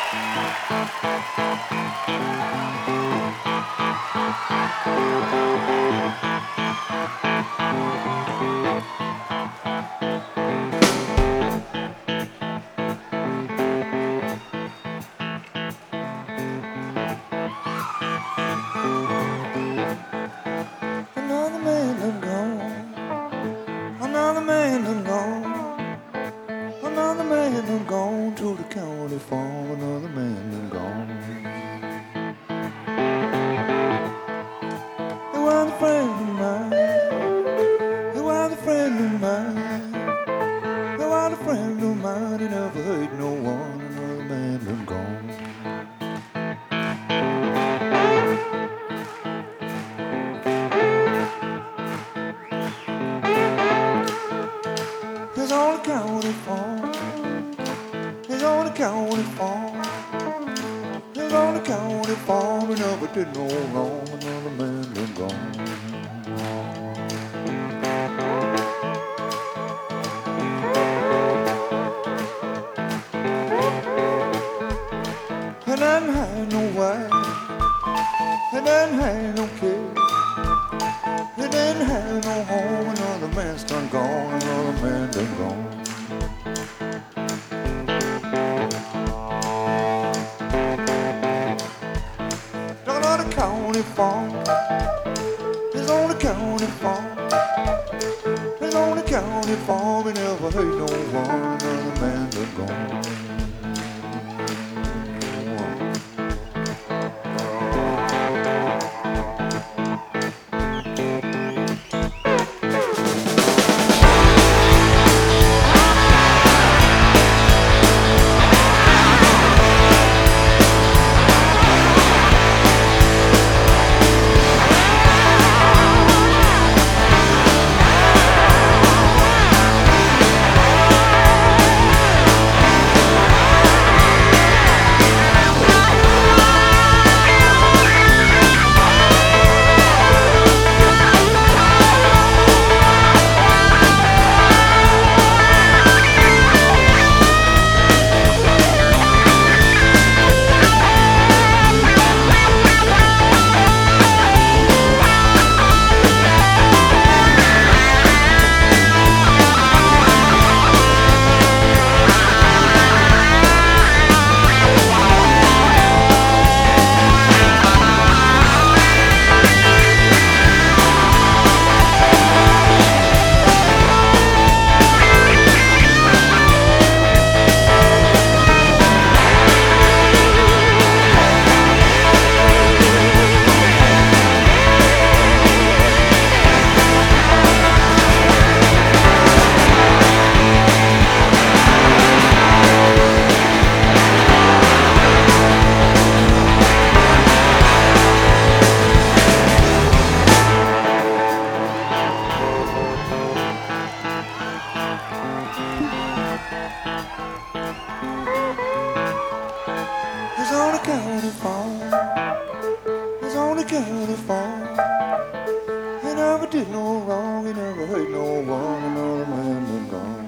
Another man done gone. Another man done gone. Another man done gone to the county farm. Another man done gone. He was a friend of mine. He was a friend of mine. He was a friend of mine. He never hurt no one. Another man done gone. He's on the county farm. He's on the county farm. He's on the county farm. He never did no wrong. Another man done gone. He didn't have no wife. He didn't have no kids. He didn't have no home. Another man's done gone. Another man done gone. Down on the county farm. He's on the county farm. He's on the county farm. He never hurt no one. Another man done gone. He's on the county farm. He's on the county farm. He never did no wrong. He never hurt no one. Another man done gone.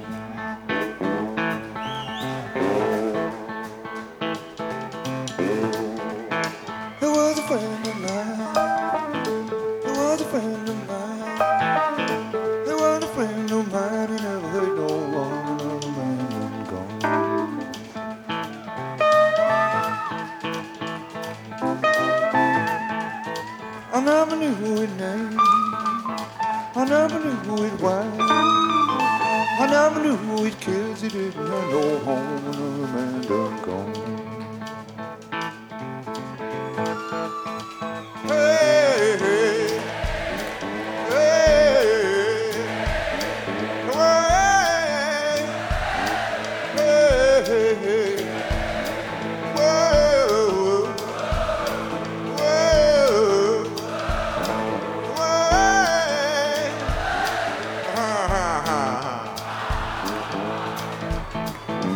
He was a friend of mine. He was a friend of mine. He was a friend of mine. He never hurt no one. Another man done gone. I never knew his name. I never knew his wife. I never knew his kids. He didn't have no home. Another man done gone. Hey, hey, hey, hey, hey, hey. Whoa, whoa, whoa.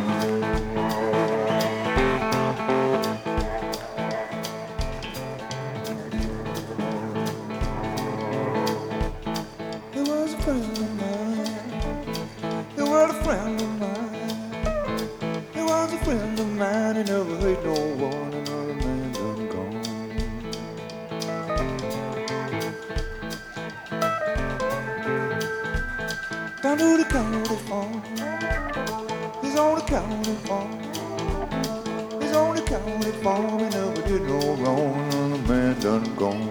friend of mine, he never hurt no one, another man done gone. Down to the county farm, he's on the county farm. He's on the county farm, he never did no wrong, another man done gone.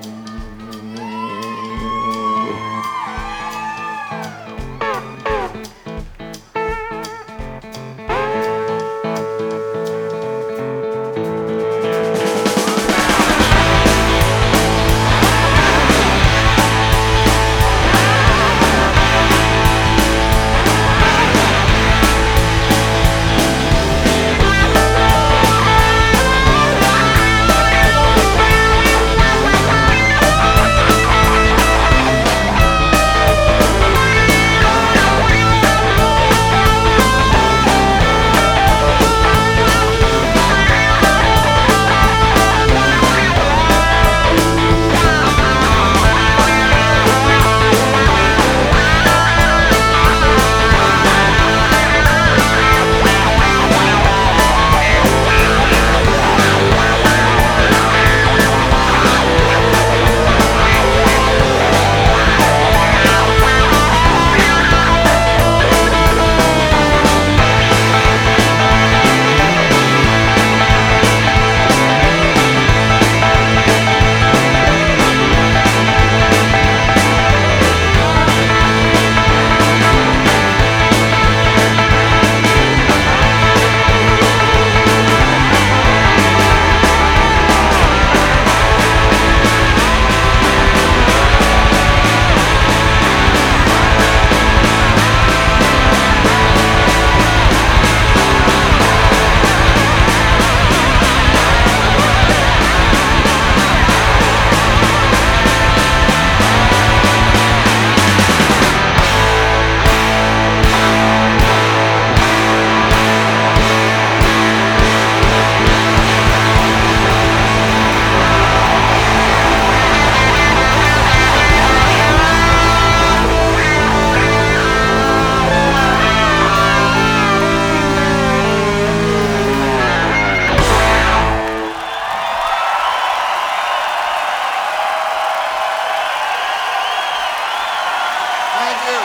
Thank you.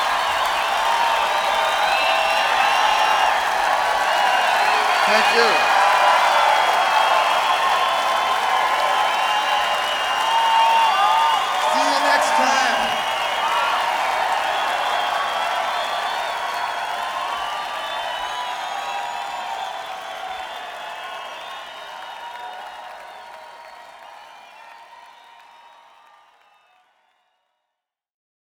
Thank you.